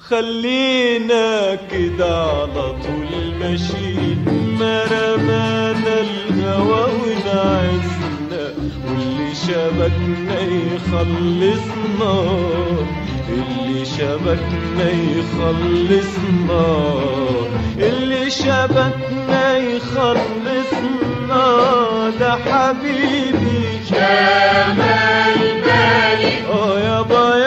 خلينا كده على طول ماشيين، ما رمانا الهوى ونعزنا، واللي شبكنا يخلصنا، اللي شبكنا يخلصنا، اللي شبكنا يخلصنا، ده حبيبي جمال بالي يابا